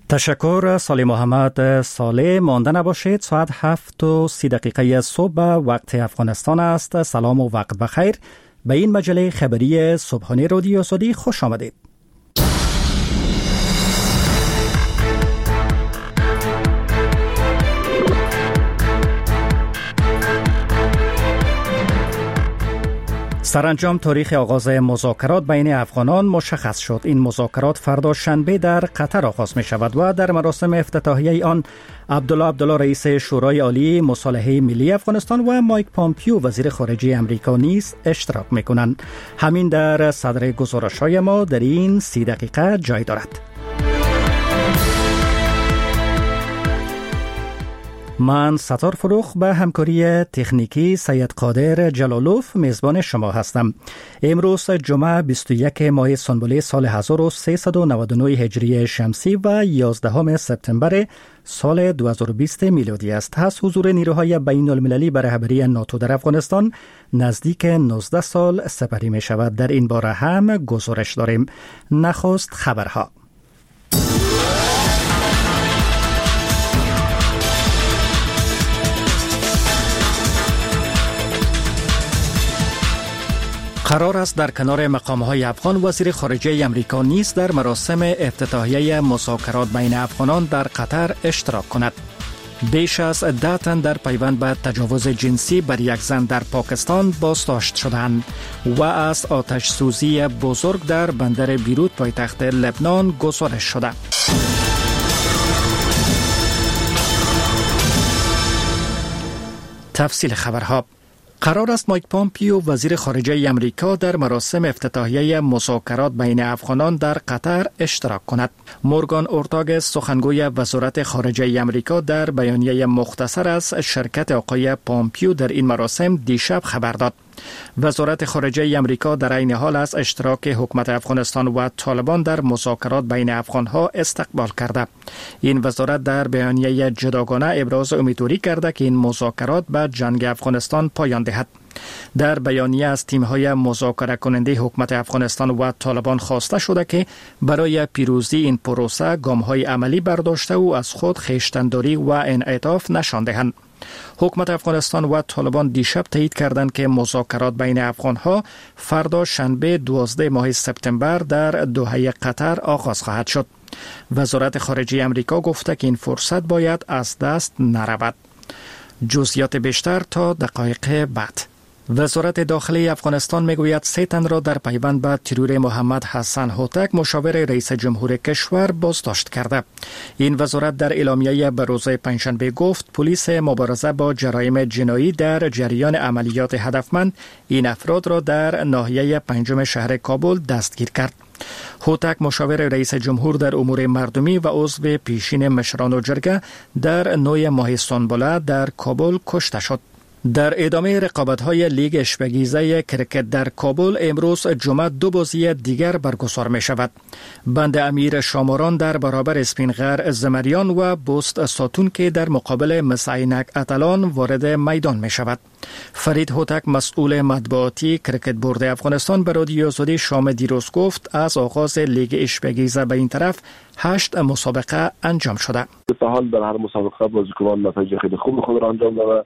تشکر سالی محمد صالح. مانده نباشید، ساعت 7:30 صبح وقت افغانستان است. سلام و وقت بخیر. به این مجله خبری صبحانه رادیو آزادی خوش آمدید. سرانجام تاریخ آغاز مذاکرات بین افغانان مشخص شد. این مذاکرات فردا شنبه در قطر آغاز می شود و در مراسم افتتاحیه آن عبدالله رئیس شورای عالی مصالحه ملی افغانستان و مایک پامپیو وزیر خارجه امریکا نیز اشتراک می کنند. همین در صدر گزارش‌های ما در این 30 دقیقه جای دارد. من ستار فروخ به همکاری تکنیکی سید قادر جلالوف میزبان شما هستم. امروز جمعه 21 ماه سنبله سال 1399 هجری شمسی و 11 سپتامبر سال 2020 میلادی است. از حضور نیروهای بین المللی به رهبری ناتو در افغانستان نزدیک 19 سال سپری می شود. در این باره هم گزارش داریم. نخست خبرها. قرار است در کنار مقام‌های افغان وزیر خارجه امریکا نیز در مراسم افتتاحیه مذاکرات بین افغانان در قطر اشتراک کند. بیش از 10 تن در پیوند به تجاوز جنسی بر یک زن در پاکستان بازداشت شدند و از آتش سوزی بزرگ در بندر بیروت پایتخت لبنان گزارش شده. تفصیل خبرها. قرار است مایک پامپیو وزیر خارجه امریکا در مراسم افتتاحیه مذاکرات بین افغانان در قطر اشتراک کند. مورگان اورتاگ سخنگوی وزارت خارجه امریکا در بیانیه مختصر از شرکت آقای پامپیو در این مراسم دیشب خبر داد. وزارت خارجه امریکا در عین حال از اشتراک حکومت افغانستان و طالبان در مذاکرات بین افغانها استقبال کرده. این وزارت در بیانیه جداگانه ابراز امیدواری کرده که این مذاکرات به جنگ افغانستان پایان دهد. در بیانیه از تیم‌های مذاکره کننده حکومت افغانستان و طالبان خواسته شده که برای پیروزی این پروسه گام‌های عملی برداشته و از خود خویشتن‌داری و انعطاف نشان دهند. حکومت افغانستان و طالبان دیشب تایید کردند که مذاکرات بین افغانها فردا شنبه 12 ماه سپتامبر در دوحه قطر آغاز خواهد شد. وزارت خارجه امریکا گفته که این فرصت باید از دست نرود. جزئیات بیشتر تا دقایق بعد. وزارت داخلی افغانستان میگوید 3 تن را در پیوند به ترور محمد حسن هوتک مشاور رئیس جمهور کشور بازداشت کرده. این وزارت در اعلامیه به روز پنجشنبه گفت پلیس مبارزه با جرایم جنایی در جریان عملیات هدفمند این افراد را در ناحیه 5 شهر کابل دستگیر کرد. هوتک مشاور رئیس جمهور در امور مردمی و عضو پیشین مشران و جرگه در 9 ماه سنبله در کابل کشته شد. در ادامه رقابت‌های لیگ اشپگیزه کرکت در کابل امروز جمعه 2 بازی دیگر برگزار می شود. بند امیر شاماران در برابر اسپینغر زمریان و بوست ساتون که در مقابل مسعینک اتلان وارد میدان می شود. فرید هوتک مسئول مطبوعاتی کرکت بورد افغانستان به رادیو آزادی شام دیروز گفت از آغاز لیگ اشپگیزه به این طرف 8 مسابقه انجام شده. تا حال در هر مسابقه بازیکنان نتایج خیلی خوب خود را انجام دادند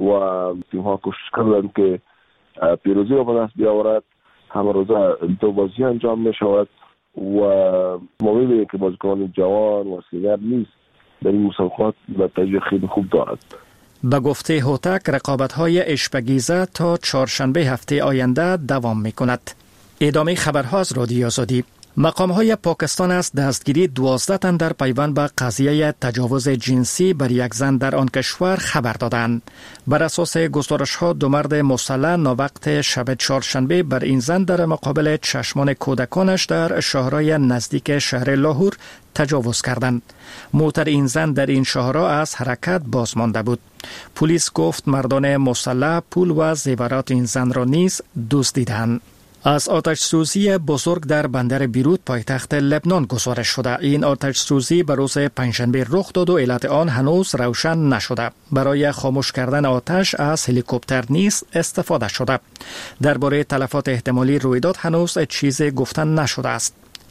و تیم ها کوشش کردند که پیروزی را به دست بیاورد. همه روزه 2 بازی انجام می شود و ما می‌بینیم که بازیکنان جوان و سینگر نیست در این مسابقات نتایج خیلی خوب دارد. به گفته هوتک رقابت‌های اشپگیزه تا چهارشنبه هفته آینده دوام می‌کند. ادامه خبرها از رادیو آزادی. مقام‌های پاکستان از دستگیری 12 تن در پیوند به قضیه تجاوز جنسی بر یک زن در آن کشور خبر دادند. بر اساس گزارش‌ها 2 مرد مسلح ناوقت شب چهارشنبه بر این زن در مقابل چشمان کودکانش در شهرهای نزدیک شهر لاهور تجاوز کردند. موتر این زن در این شهرها از حرکت باز مانده بود. پلیس گفت مردان مسلح پول و زیورات این زن را نیز دزدیدند. از آتش سوزی بزرگ در بندر بیروت پایتخت لبنان گزارش شده. این آتش سوزی به روز پنجشنبه رخ داد و علت آن هنوز روشن نشده. برای خاموش کردن آتش از هلیکوپتر نیز استفاده شده. درباره تلفات احتمالی رویداد هنوز چیزی گفتن نشده است.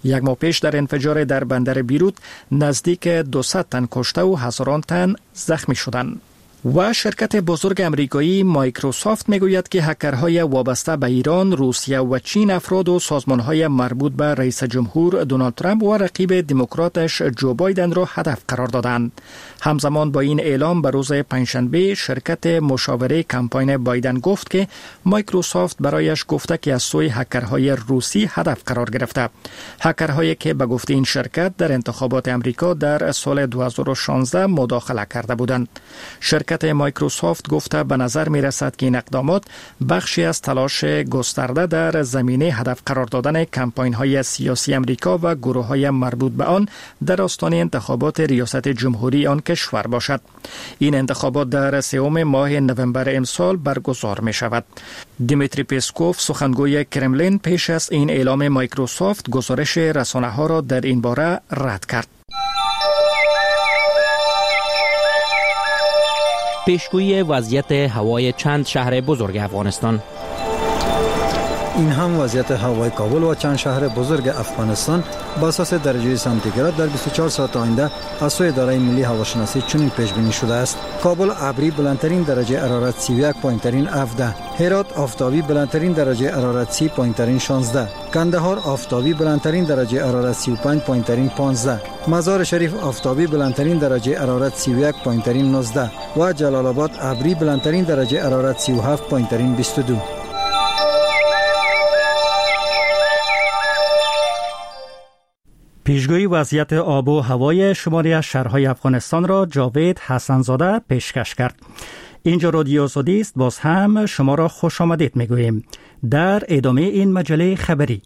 یک ماه پیش در انفجار در بندر بیروت نزدیک 200 تن کشته و هزاران تن زخمی شدند. و شرکت بزرگ امریکایی مایکروسافت میگوید که هکرهای وابسته به ایران، روسیه و چین افراد و سازمانهای مربوط به رئیس جمهور دونالد ترامپ و رقیب دموکراتش جو بایدن را هدف قرار دادند. همزمان با این اعلام به روز پنجشنبه شرکت مشاوره کمپاین بایدن گفت که مایکروسافت برایش گفته که از سوی هکرهای روسی هدف قرار گرفته. هکرهایی که به گفته این شرکت در انتخابات امریکا در سال 2016 مداخله کرده بودند. شرکت مایکروسافت گفته به نظر می رسد که این اقدامات بخشی از تلاش گسترده در زمینه هدف قرار دادن کمپاین های سیاسی امریکا و گروه های مربوط به آن در آستانه انتخابات ریاست جمهوری آن کشور باشد. این انتخابات در 3 ماه نوامبر امسال برگزار می شود. دیمیتری پسکوف سخنگوی کرملین پیش از این اعلام مایکروسافت گزارش رسانه ها را در این باره رد کرد. پیشگویی وضعیت هوای چند شهر بزرگ افغانستان. این هم وضعیت هوای کابل و چند شهر بزرگ افغانستان با اساس درجه سانتیگراد در 24 ساعت آینده از سوی اداره ملی هواشناسی چنین پیش بینی شده است: کابل ابری بلندترین درجه حرارت 31 پایینترین 17، هرات آفتابی بلندترین درجه حرارت 30 پایینترین 16، کندهار آفتابی بلندترین درجه حرارت 35 پایینترین 15، مزار شریف آفتابی بلندترین درجه حرارت 31 پایینترین 19 و جلال آباد ابری بلندترین درجه حرارت 37 پایینترین 22. پیشگویی وضعیت آب و هوای شماری از شهرهای افغانستان را جاوید حسنزاده پیشکش کرد. اینجا رادیو آزادی است. باز هم شما را خوش آمدید میگوییم در ادامه این مجله خبری.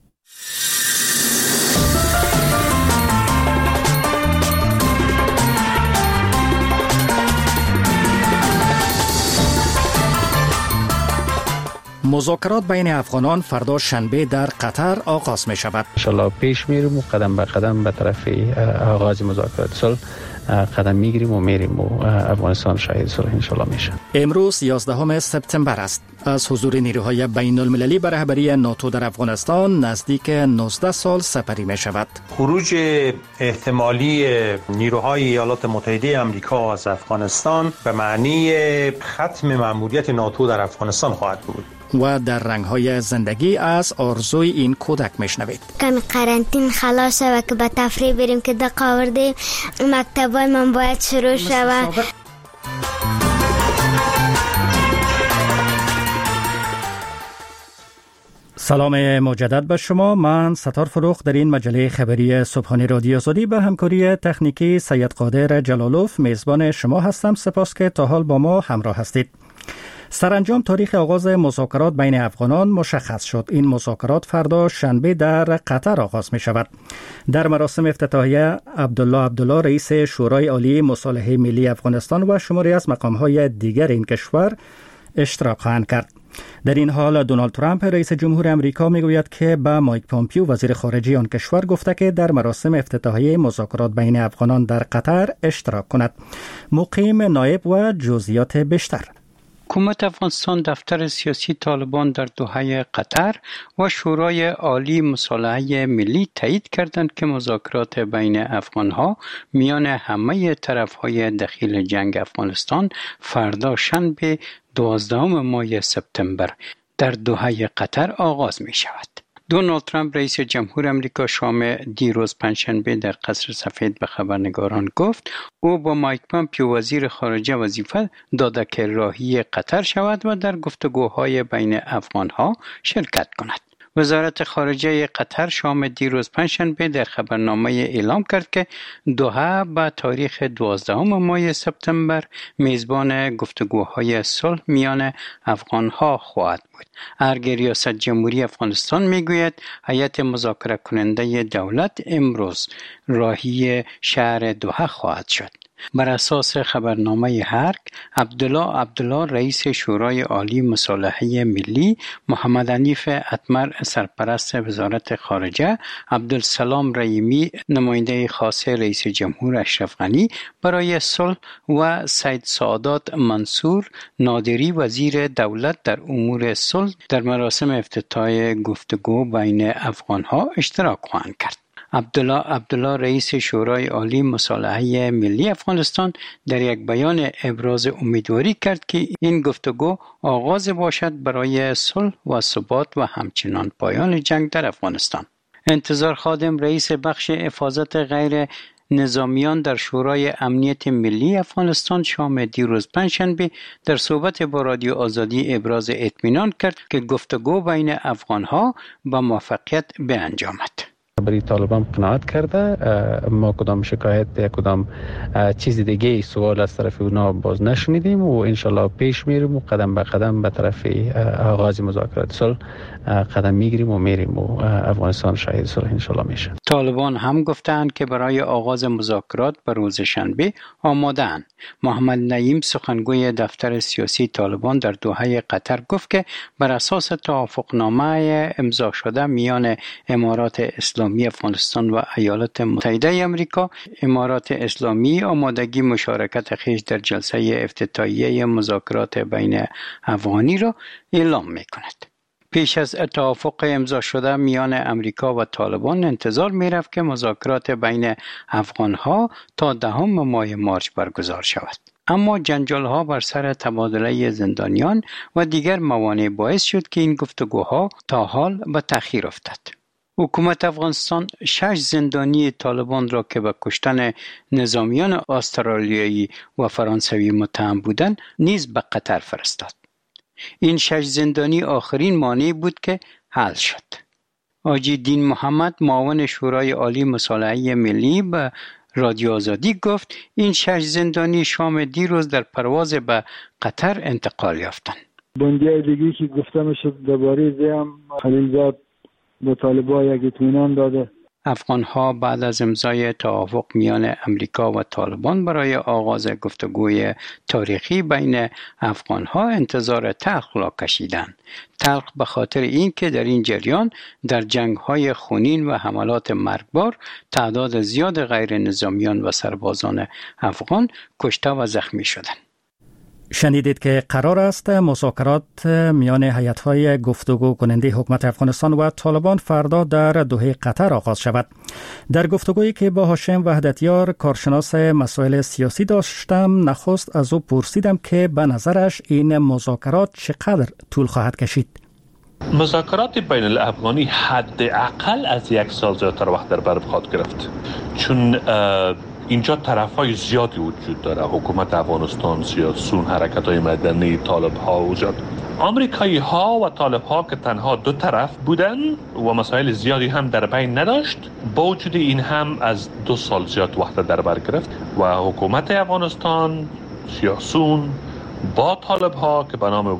مذاکرات بین افغانان فردا شنبه در قطر آغاز می شود. انشالله پیش میریم و قدم به قدم به طرف آغاز مذاکرات صلح قدم میگیریم و میریم و افغانستان شاهد صلح انشالله میشه. امروز 11 سپتامبر است. از حضور نیروهای بین المللی به رهبری ناتو در افغانستان نزدیک 19 سال سپری می شود. خروج احتمالی نیروهای ایالات متحده آمریکا از افغانستان به معنی ختم مأموریت ناتو در افغانستان خواهد بود. و در رنگ‌های زندگی از آرزوی این کودک میشنوید. کمی قرنطین خلاص شود که به تفریح بریم که دقیقه آورده مکتبای من باید شروع شود. سلام مجدد به شما. من ستار فروخ در این مجله خبری صبحانه رادیو آزادی به همکاری تکنیکی سید قادر جلالوف میزبان شما هستم. سپاس که تا حال با ما همراه هستید. سرانجام تاریخ آغاز مذاکرات بین افغانان مشخص شد. این مذاکرات فردا شنبه در قطر آغاز می شود. در مراسم افتتاحیه عبدالله رئیس شورای عالی مصالحه ملی افغانستان و شماری از مقام‌های دیگر این کشور اشتراک خواهند کرد. در این حال دونالد ترامپ رئیس جمهور امریکا میگوید که به مایک پامپیو وزیر خارجه آن کشور گفته که در مراسم افتتاحیه مذاکرات بین افغانان در قطر اشتراک کند. مقیم نایب و جزئیات بیشتر. حکومت افغانستان دفتر سیاسی طالبان در دوحه قطر و شورای عالی مصالحه ملی تایید کردند که مذاکرات بین افغانها میان همه طرفهای دخیل جنگ افغانستان فردا شنبه 12 ماه سپتامبر در دوحه قطر آغاز می شود. دونالد ترامپ رئیس جمهور امریکا شام دیروز پنجشنبه در قصر سفید به خبرنگاران گفت او با مایک پامپیو وزیر خارجه وظیفه داده که راهی قطر شود و در گفتگوهای بین افغانها شرکت کند. وزارت خارجه قطر شام دیروز پنجشنبه در خبرنامه اعلام کرد که دوحه به تاریخ 12 ماه سپتامبر میزبان گفتگوهای صلح میان افغانها خواهد بود. ارگ ریاست جمهوری افغانستان میگوید هیئت مذاکره کننده دولت امروز راهی شهر دوحه خواهد شد. بر اساس خبرنامه هرگ، عبدالله رئیس شورای عالی مصالحه ملی، محمد حنیف اتمر سرپرست وزارت خارجه، عبدالسلام رحیمی نماینده خاص رئیس جمهور اشرف غنی برای صلح و سید سعادت منصور نادری وزیر دولت در امور صلح در مراسم افتتاح گفتگو بین افغانها اشتراک خواهند کرد. عبدالله رئیس شورای عالی مصالحه ملی افغانستان در یک بیان ابراز امیدواری کرد که این گفتگو آغاز باشد برای صلح و ثبات و همچنان پایان جنگ در افغانستان. انتظار خادم رئیس بخش حفاظت غیر نظامیان در شورای امنیت ملی افغانستان شام دیروز پنجشنبه در صحبت با رادیو آزادی ابراز اطمینان کرد که گفتگو بین افغانها با موفقیت به انجام آمد. برای طالبان قناعت کرده، ما کدام شکایت یا کدام چیز دیگه سوال از طرف اونا باز نشنیدیم و انشالله پیش میریم و قدم به قدم به طرف آغاز مذاکرات صلح قدم میگیریم و میریم و افغانستان شاهد صلح انشالله میشه. طالبان هم گفتند که برای آغاز مذاکرات به روز شنبه آماده‌اند. محمد نعیم سخنگوی دفتر سیاسی طالبان در دوحه قطر گفت که بر اساس توافقنامه امضا شده میان امارات اسلامی افغانستان و ایالات متحده آمریکا، امارات اسلامی آمادگی مشارکت خویش در جلسه افتتاحیه مذاکرات بین افغانی را اعلام می‌کند. پیش از توافق امضا شده میان امریکا و طالبان انتظار می‌رفت که مذاکرات بین افغان‌ها تا 10 ماه مارس برگزار شود. اما جنجال‌ها بر سر تبادله زندانیان و دیگر موانع باعث شد که این گفتگوها تا حال به تأخیر افتاد. حکومت افغانستان 6 زندانی طالبان را که به کشتن نظامیان استرالیایی و فرانسوی متهم بودند نیز به قطر فرستاد. این 6 زندانی آخرین مانع بود که حل شد. حاجی دین محمد معاون شورای عالی مصالحه ملی به رادیو آزادی گفت این 6 زندانی شام دیروز در پرواز به قطر انتقال یافتند. بندیای دیگی که گفته میشد درباره زیم خلیلزاد به طالبان یک اطمینان داده. افغان‌ها بعد از امضای توافق میان امریکا و طالبان برای آغاز گفتگوی تاریخی بین افغان‌ها انتظار تلخ را کشیدند. تلخ به خاطر اینکه در این جریان در جنگ‌های خونین و حملات مرگبار تعداد زیاد غیر نظامیان و سربازان افغان کشته و زخمی شدند. شنیدید که قرار است مذاکرات میان هیئت‌های گفتگو کننده حکومت افغانستان و طالبان فردا در دوحه قطر آغاز شود. در گفتگویی که با هاشم وحدتیار کارشناس مسائل سیاسی داشتم، نخست از او پرسیدم که به نظرش این مذاکرات چقدر طول خواهد کشید. مذاکرات بین الافغانی حداقل از 1 سال زیادتر وقت در بر خواهد گرفت، چون اینجا طرف‌های زیادی وجود داره. حکومت افغانستان، سیاسیون، حرکت‌های مدنی، طالب‌ها وجود. آمریکایی‌ها و طالب‌ها که تنها 2 طرف بودن و مسائل زیادی هم در بین نداشت، با وجود این هم از 2 سال زیاد وقت در بر گرفت و حکومت افغانستان، سیاسیون با طالب‌ها که به نام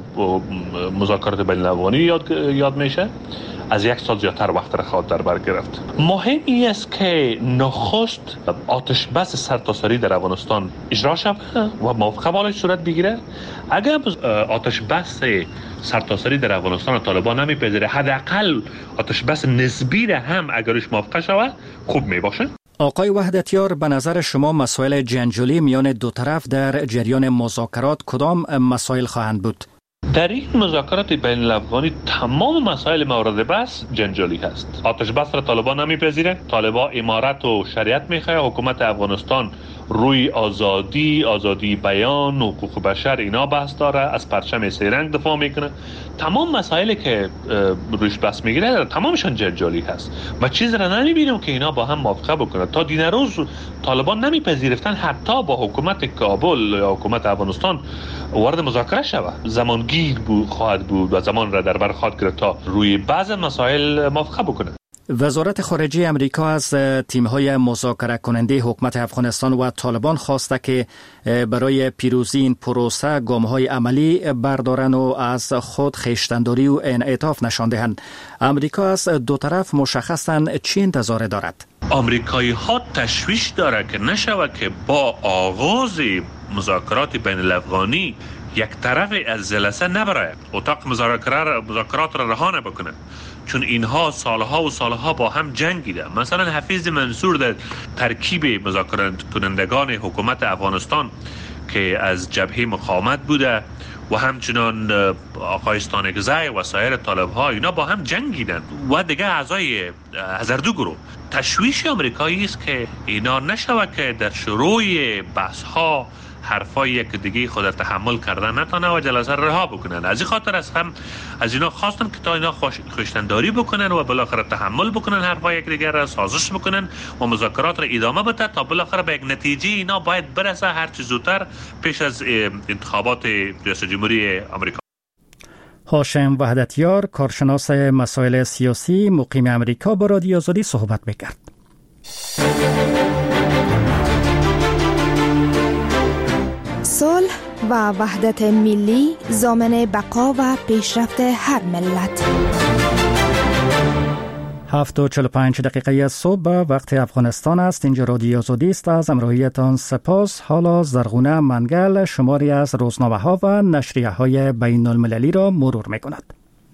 مذاکرات بین الافغانی یاد میشه، از 1 سال زیادتر وقت را خواهد در بر گرفت. مهم این است که نخست آتش بس سرتاسری در افغانستان اجرا شود و موافقه بالای صورت بگیره. اگر آتش بس سرتاسری در افغانستان طالبان نمیپذیره، حداقل آتش بس نسبی را هم اگرش موافقه شود خوب میباشه. آقای وحدتیار، به نظر شما مسائل جنجالی میان 2 طرف در جریان مذاکرات کدام مسائل خواهند بود؟ در این مذاکرات بین الافغانی تمام مسائل مورد بحث جنجالی هست. آتش بس را طالبان نمیپذیره، طالبان امارت و شریعت میخواه، حکومت افغانستان روی آزادی بیان، حقوق بشر اینا بحث داره، از پرچم 3 رنگ دفاع میکنه. تمام مسائلی که روش بحث میگیره تمامشان جنجالی هست و چیز را نمیبینیم که اینا با هم موافقه بکنه. تا دین روز طالبان نمیپذیرفتن حتی با حکومت کابل یا حکومت افغانستان وارد مذاکره شود. زمانگیر خواهد بود و زمان را در بر خواهد گرفت تا روی بعض مسائل موافقه بکنه. وزارت خارجه امریکا از تیم‌های مذاکره کننده حکومت افغانستان و طالبان خواسته که برای پیروزی این پروسه گام‌های عملی بردارن و از خود خویشتن‌داری و انعطاف نشان دهند. امریکا از 2 طرف مشخصاً چی انتظار دارد؟ آمریکایی‌ها تشویش داره که نشود که با آغاز مذاکرات بین الافغانی یک طرف از جلسه نبره، اتاق مذاکرات را رها نکنه، چون اینها سالها و سالها با هم جنگیده. مثلا حفیظ منصور در ترکیب مذاکره کنندگان حکومت افغانستان که از جبهه مقاومت بوده و همچنان آقای استانکزی و سایر طالب ها اینا با هم جنگیدن و دیگه اعضای هزاردو گروه. تشویش آمریکایی است که اینا نشود که در شروع بحث ها حرفایی که دیگه خود تحمل کردن نتونه و جلسه رها بکنن. از این خاطر از اینا خواستن که تا اینا خوشتنداری بکنن و بالاخره تحمل بکنن حرفای یک دیگر را سازش بکنن و مذاکرات را ادامه بده تا بالاخره به یک نتیجه اینا باید برسه هر چه زودتر پیش از انتخابات ریاست جمهوری آمریکا. هاشم وحدتیار، کارشناس مسائل سیاسی مقیم امریکا، با رادیو آزادی صحبت می‌کرد. صلح و وحدت ملی ضامن بقا و پیشرفت هر ملت. 7:45 صبح وقت افغانستان است. اینجا رادیو آزادی است. از همراهیتان سپاس. حالا زرغونه منگل شماری از روزنامه ها و نشریه های بین المللی را مرور می کند.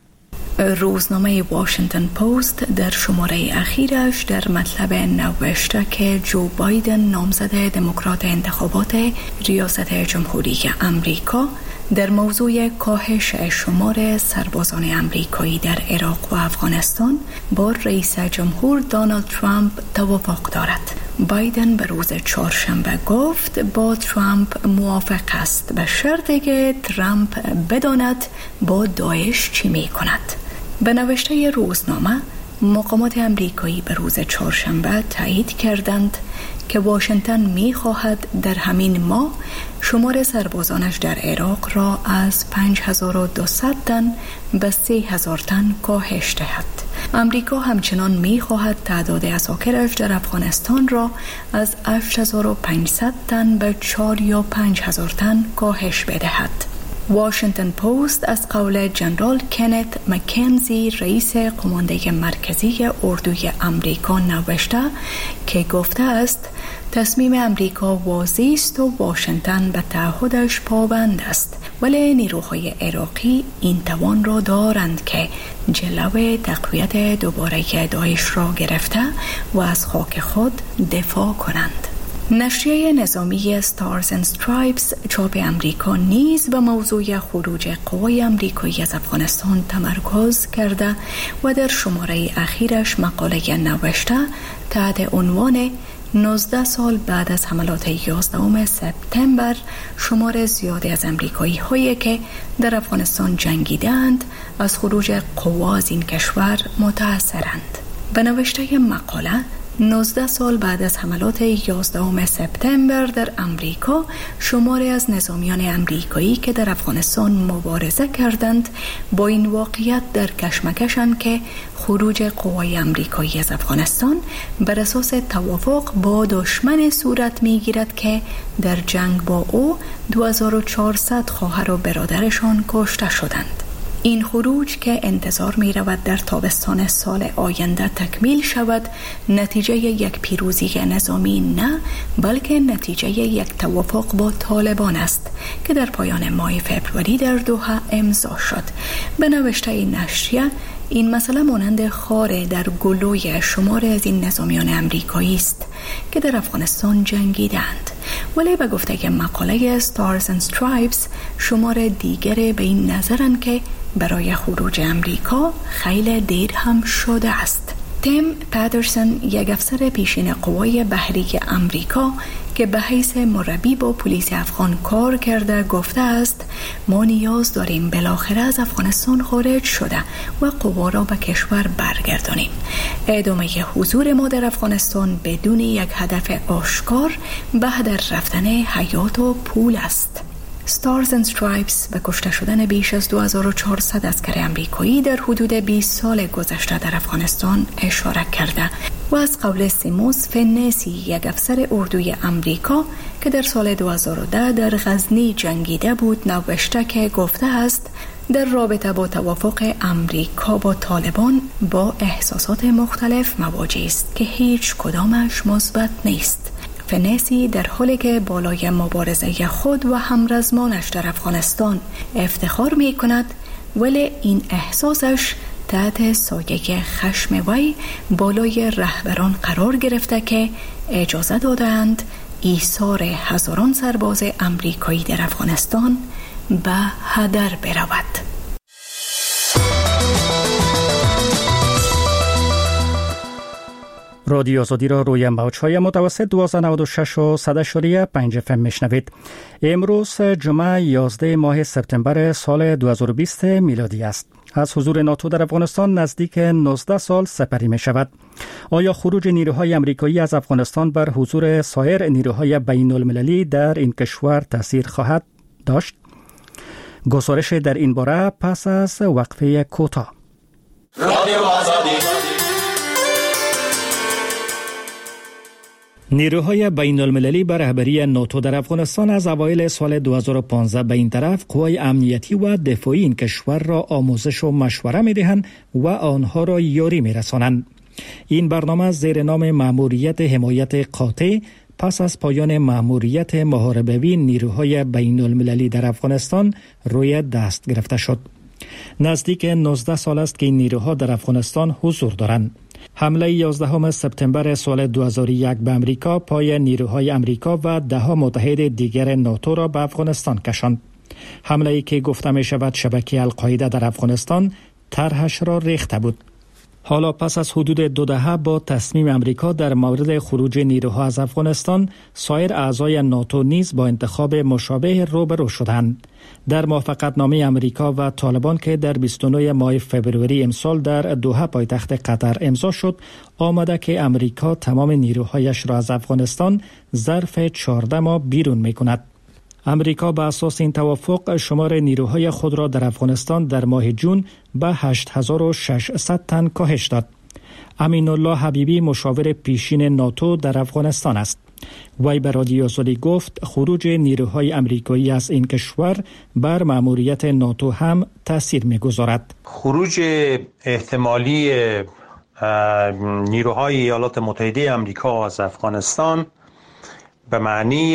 روزنامه واشنگتن پست در شماره اخیرش در مطلب نوشته که جو بایدن نامزد دموکرات انتخابات ریاست جمهوری امریکا در موضوع کاهش شمار سربازان امریکایی در عراق و افغانستان با رئیس جمهور دونالد ترامپ توافق دارد. بایدن به روز چهارشنبه گفت با ترامپ موافق است به شرطی که ترامپ بداند با داعش چی می کند. به نوشته روزنامه، مقامات امریکایی به روز چهارشنبه تایید کردند که واشنگتن می خواهد در همین ماه شمار سربازانش در عراق را از 5200 تن به 3000 تن کاهش دهد. امریکا همچنان می خواهد تعداد اساکرش در افغانستان را از 8500 تن به 4 یا 5000 تن کاهش بدهد. واشنگتن پست از قول جنرال کنت مکنزی رئیس قمانده مرکزی اردوی امریکا نوشته که گفته است تصمیم امریکا واضح است و واشنگتن به تعهدش پابند است، ولی نیروهای عراقی این توان را دارند که جلو تقویت دوباره داعش را گرفته و از خاک خود دفاع کنند. نشریه نظامی ستارز اند استرایپس چاپ امریکا نیز به موضوع خروج قوای امریکایی از افغانستان تمرکز کرده و در شماره اخیرش مقاله نوشته تحت عنوان 19 سال بعد از حملات 11 سپتامبر شمار زیادی از امریکایی هایی که در افغانستان جنگیدند از خروج قوا از این کشور متأثرند. به نوشته مقاله 19 سال بعد از حملات 11 سپتامبر در امریکا شماری از نظامیان امریکایی که در افغانستان مبارزه کردند با این واقعیت در کشمکشند که خروج قوای امریکایی از افغانستان بر اساس توافق با دشمن صورت میگیرد که در جنگ با او 2400 خواهر و برادرشان کشته شدند. این خروج که انتظار می رود در تابستان سال آینده تکمیل شود نتیجه یک پیروزی نظامی نه، بلکه نتیجه یک توافق با طالبان است که در پایان ماه فوریه در دوحه امضا شد. به نوشته این نشریه این مسئله مانند خاره در گلوی شمار از این نظامیان امریکایی است که در افغانستان جنگیدند، ولی به گفته مقاله ستارز اند استرایپس شمار دیگر به این نظرند که برای خروج امریکا خیلی دیر هم شده است. تیم پادرسون، یک افسر پیشین قوای بحری امریکا که به حیث مربی با پلیس افغان کار کرده گفته است ما نیاز داریم بالاخره از افغانستان خارج شده و قوا را به کشور برگردانیم. ادامه حضور ما در افغانستان بدون یک هدف آشکار به هدر رفتن حیات و پول است. ستارز اند استرایپس به کشته شدن بیش از 2400 عسکر امریکایی در حدود 20 سال گذشته در افغانستان اشاره کرده و از قول سیموس فنسی، یک افسر اردوی امریکا که در سال 2010 در غزنی جنگیده بود، نوشته که گفته است در رابطه با توافق امریکا با طالبان با احساسات مختلف مواجه است که هیچ کدامش مثبت نیست. فنسی در حالی که بالای مبارزه خود و همرزمانش در افغانستان افتخار می کند، ولی این احساسش تحت سایه خشم وی بالای رهبران قرار گرفته که اجازه دادند ایثار هزاران سرباز امریکایی در افغانستان به هدر برود. رادیو آزادی را روی موج‌های متوسط 1296 و 100.5 FM میشنوید. امروز جمعه 11 ماه سپتامبر سال 2020 میلادی است. از حضور ناتو در افغانستان نزدیک 19 سال سپری می شود. آیا خروج نیروهای امریکایی از افغانستان بر حضور سایر نیروهای بین المللی در این کشور تأثیر خواهد داشت؟ گزارش در این باره پس از وقفه کوتاه. رادیو آزادی. نیروهای بین المللی به رهبری ناتو در افغانستان از اوایل سال 2015 به این طرف قوای امنیتی و دفاعی این کشور را آموزش و مشوره می دهند و آنها را یاری می رسانند. این برنامه زیر نام مأموریت حمایت قاطع پس از پایان مأموریت محاربوی نیروهای بین المللی در افغانستان روی دست گرفته شد. نزدیک 19 سال است که این نیروها در افغانستان حضور دارند. حمله 11 سپتامبر سال 2001 به امریکا پای نیروهای امریکا و 10 متحد دیگر ناتو را به افغانستان کشاند. حمله‌ای که گفته می شود شبکه القاعده در افغانستان طرحش را ریخته بود. حالا پس از حدود 2 دهه با تصمیم امریکا در مورد خروج نیروها از افغانستان، سایر اعضای ناتو نیز با انتخاب مشابه روبرو شدند. در موافقتنامه امریکا و طالبان که در 29 ماه فوریه امسال در دوحه پایتخت قطر امضا شد، آمده که امریکا تمام نیروهایش را از افغانستان ظرف 14 ماه بیرون می‌کند. امریکا به اساس این توافق شمار نیروهای خود را در افغانستان در ماه جون به 8600 تن کاهش داد. امین الله حبیبی مشاور پیشین ناتو در افغانستان است. وی به رادیو آزادی گفت خروج نیروهای امریکایی از این کشور بر مأموریت ناتو هم تأثیر می‌گذارد. خروج احتمالی نیروهای ایالات متحده آمریکا از افغانستان به معنی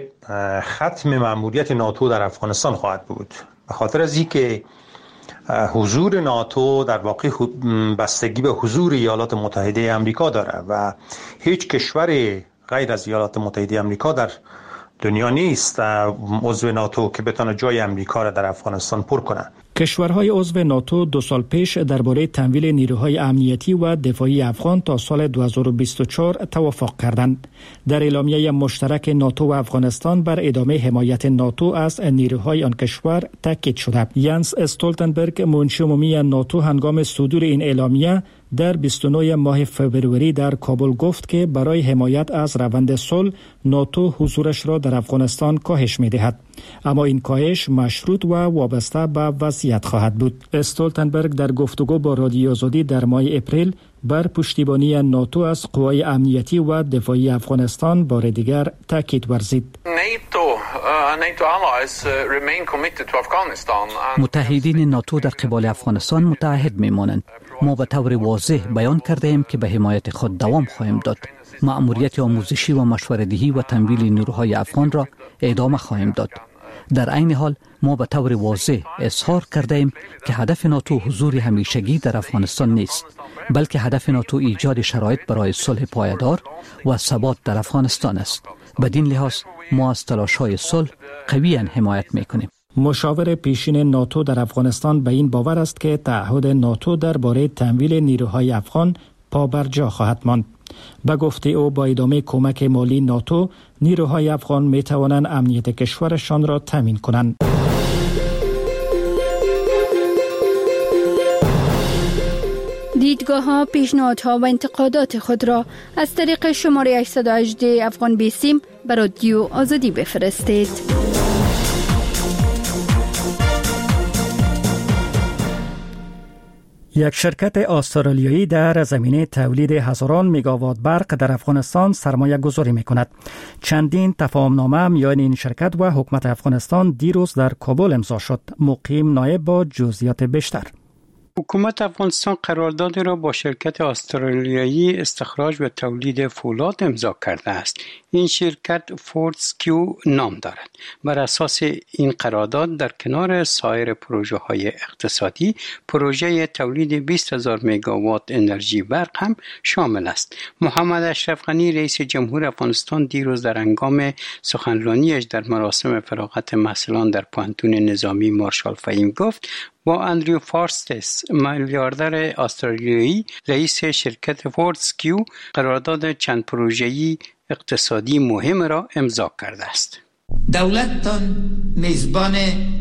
ختم مأموریت ناتو در افغانستان خواهد بود. به خاطر از اینکه حضور ناتو در واقع بستگی به حضور ایالات متحده آمریکا داره و هیچ کشور غیر از ایالات متحده آمریکا در دنیا نیست عضو ناتو که بتونه جای آمریکا را در افغانستان پر کنه. کشورهای عضو ناتو 2 سال پیش درباره تمویل نیروهای امنیتی و دفاعی افغان تا سال 2024 توافق کردند. در اعلامیه مشترک ناتو و افغانستان بر ادامه حمایت ناتو از نیروهای آن کشور تاکید شده. ینس استولتنبرگ منشی عمومی ناتو هنگام صدور این اعلامیه در 29 ماه فوریه در کابل گفت که برای حمایت از روند صلح ناتو حضورش را در افغانستان کاهش می‌دهد، اما این کاهش مشروط و وابسته به وضعیت خواهد بود. استولتنبرگ در گفتگو با رادیو آزادی در ماه اپریل بر پشتیبانی ناتو از قوای امنیتی و دفاعی افغانستان بار دیگر تاکید ورزید. متحدین ناتو در قبال افغانستان متعهد میمانند. ما به طور واضح بیان کرده ایم که به حمایت خود دوام خواهیم داد. مأموریت آموزشی و مشوره‌دهی و تمویل نیروهای افغان را ادامه خواهیم داد. در عین حال ما به طور واضح اظهار کرده ایم که هدف ناتو حضور همیشگی در افغانستان نیست، بلکه هدف ناتو ایجاد شرایط برای صلح پایدار و ثبات در افغانستان است. بدین لحاظ ما از تلاش‌های صلح قویاً حمایت می‌کنیم. مشاور پیشین ناتو در افغانستان به این باور است که تعهد ناتو درباره تمویل نیروهای افغان پابرجا خواهد ماند. به گفته او با ادامه کمک مالی ناتو، نیروهای افغان می توانند امنیت کشورشان را تامین کنند. دیدگاه‌ها، پیشنهادها و انتقادات خود را از طریق شماره 818 افغان بیسیم به رادیو آزادی بفرستید. یک شرکت استرالیایی در زمینه تولید هزاران مگاوات برق در افغانستان سرمایه گذاری می کند. چندین تفاهمنامه میان این شرکت و حکومت افغانستان دیروز در کابل امضا شد. مقیم نایب با جزئیات بیشتر. حکومت افغانستان قراردادی را با شرکت استرالیایی استخراج و تولید فولاد امضا کرده است. این شرکت فورتسکیو نام دارد. بر اساس این قرارداد در کنار سایر پروژه های اقتصادی، پروژه تولید 20,000 مگاوات انرژی برق هم شامل است. محمد اشرف غنی رئیس جمهور افغانستان دیروز در هنگام سخنرانیش در مراسم فراغت محصلان در پوهنتون نظامی مارشال فهیم گفت با اندریو فارستس میلیاردر استرالیایی رئیس شرکت فورتسکیو قرارداد چند پروژه‌ای اقتصادی مهم را امضا کرده است. دولتتان میزبان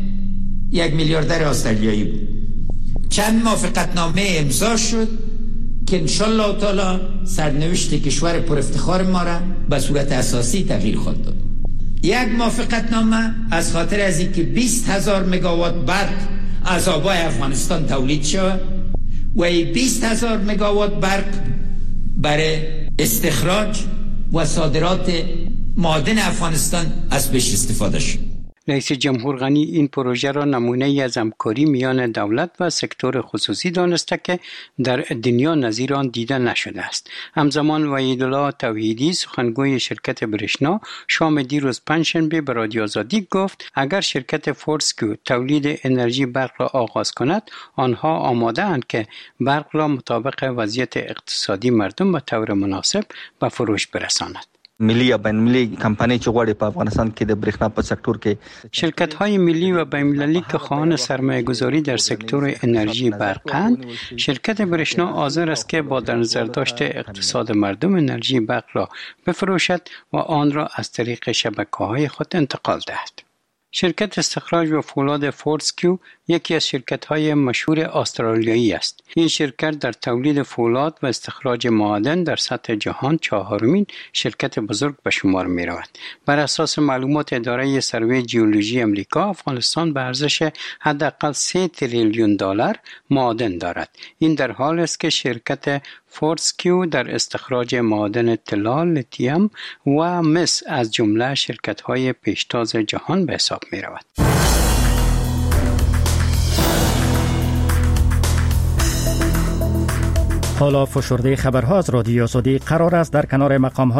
1 میلیاردر استرالیایی بود. چند موافقتنامه امضا شد که انشالله تعالی سرنوشت کشور پر افتخار ما را به صورت اساسی تغییر خواهد داد. یک موافقتنامه از خاطر از اینکه 20,000 مگاوات برق از آبای افغانستان تولید شود و 20,000 مگاوات برق برای استخراج و صادرات معادن افغانستان از بهش استفاده شد. رئیس جمهور غنی این پروژه را نمونه‌ای از همکاری میان دولت و سکتور خصوصی دانسته که در دنیا نظیر آن دیده نشده است. همزمان وحیدالله توحیدی سخنگوی شرکت برشنا شام دیروز پنجشنبه به رادیو آزادی گفت اگر شرکت فورتسکیو تولید انرژی برق را آغاز کند آنها آماده اند که برق را مطابق وضعیت اقتصادی مردم به طور مناسب به فروش برساند. ملی یا بین المللی کمپانی چې غواړي په افغانستان کې د برېښنا په سکتور کې شرکت‌های ملی و بین‌المللی که خواهان سرمایه‌گذاری در سکتور انرژی برقند، شرکت برشنا حاضر است که با در نظر داشت اقتصاد مردم انرژی برق را بفروشد و آن را از طریق شبکه‌های خود انتقال دهد. شرکت استخراج و فولاد فورتسکیو یکی از شرکت‌های مشهور استرالیایی است. این شرکت در تولید فولاد و استخراج معادن در سطح جهان چهارمین شرکت بزرگ به شمار می‌رود. بر اساس معلومات اداره سروی جیولوژی آمریکا، افغانستان به ارزش حداقل 3 تریلیون دلار معادن دارد. این در حال است که شرکت فورتسکیو در استخراج معادن طلا، لیتیم و مس از جمله شرکت‌های پیشتاز جهان به حساب می‌رود. حالا فشرده خبرها از رادیو آزادی قرار است در کنار مقام‌های